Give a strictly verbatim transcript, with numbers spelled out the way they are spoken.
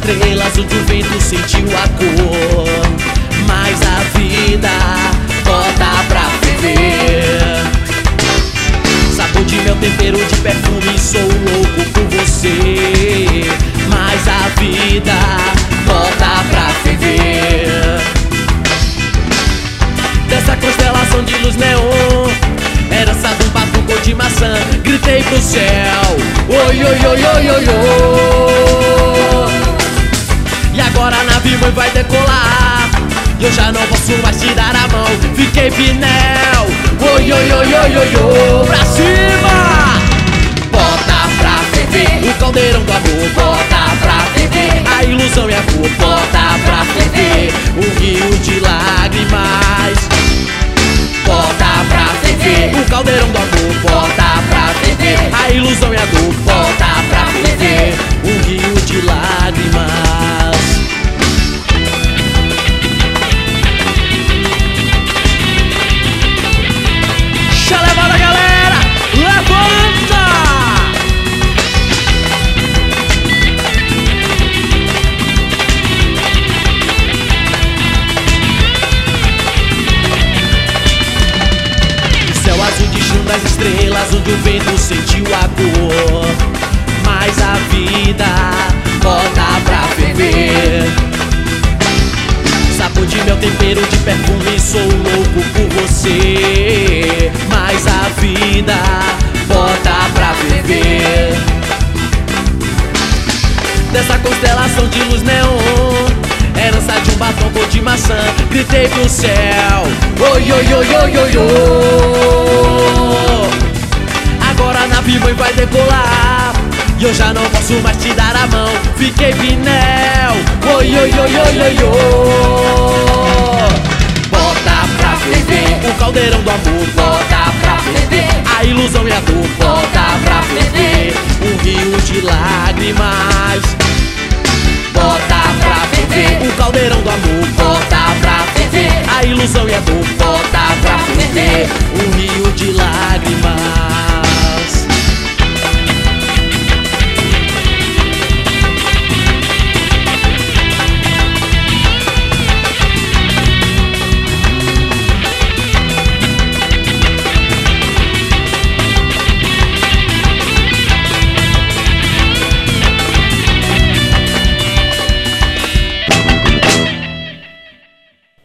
estrelas onde o vento sentiu a cor. Mas a vida bota pra viver. Sabor de meu tempero de perfume, sou louco por você. Mas a vida bota pra viver. Dessa constelação de luz neon, herança de um batuco de maçã, gritei pro céu: oi, oi, oi, oi, oi, oi. E agora a nave mãe vai decolar, e eu já não posso mais tirar a mão. Fiquei Pinel, oi, oi, oi, oi, oi, oi. Pra cima! Bota pra ferver o caldeirão do amor, bota pra ferver a ilusão e a cor, bota pra ferver um rio de lágrimas. Bota pra ferver o caldeirão do amor, bota pra ferver a ilusão e a dor, bota pra ferver um rio de lágrimas. Deixa a levada, galera! Levanta! Céu azul de chão das estrelas, onde o vento sentiu a cor. Mas a vida bota pra ferver. Sabor de meu tempero de perfume, sou louco por você. Mas a vida bota pra ferver. Dessa constelação de luz neon, herança de um batom cor de maçã, gritei pro céu: oi, oi, oi, oi, oi, oi. Agora a nave mãe vai decolar, e eu já não posso mais te dar a mão. Fiquei Pinel, oi, oi, oi, oi, oi, oi. Bota pra ferver o caldeirão do amor, bota pra ferver a ilusão e a dor, bota pra ferver um rio de lágrimas. Bota pra ferver o caldeirão do amor, bota pra ferver a ilusão e a dor, bota pra ferver um rio de lágrimas.